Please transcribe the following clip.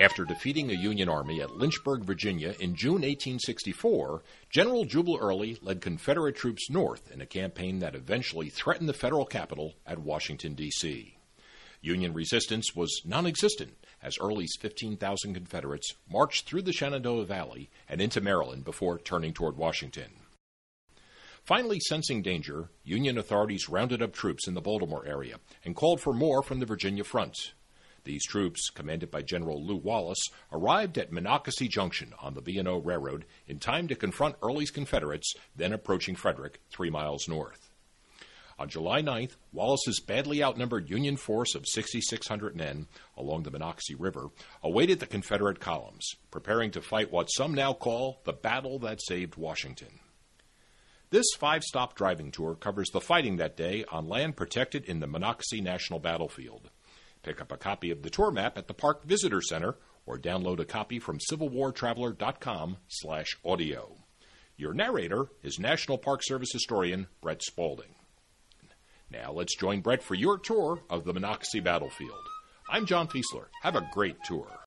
After defeating a Union army at Lynchburg, Virginia in June 1864, General Jubal Early led Confederate troops north in a campaign that eventually threatened the federal capital at Washington, D.C. Union resistance was non-existent as Early's 15,000 Confederates marched through the Shenandoah Valley and into Maryland before turning toward Washington. Finally sensing danger, Union authorities rounded up troops in the Baltimore area and called for more from the Virginia front. These troops, commanded by General Lew Wallace, arrived at Monocacy Junction on the B&O Railroad in time to confront Early's Confederates, then approaching Frederick, 3 miles north. On July 9th, Wallace's badly outnumbered Union force of 6,600 men along the Monocacy River awaited the Confederate columns, preparing to fight what some now call the battle that saved Washington. This 5-stop driving tour covers the fighting that day on land protected in the Monocacy National Battlefield. Pick up a copy of the tour map at the Park Visitor Center or download a copy from civilwartraveler.com/audio. Your narrator is National Park Service historian Brett Spaulding. Now let's join Brett for your tour of the Monocacy Battlefield. I'm John Fiesler. Have a great tour.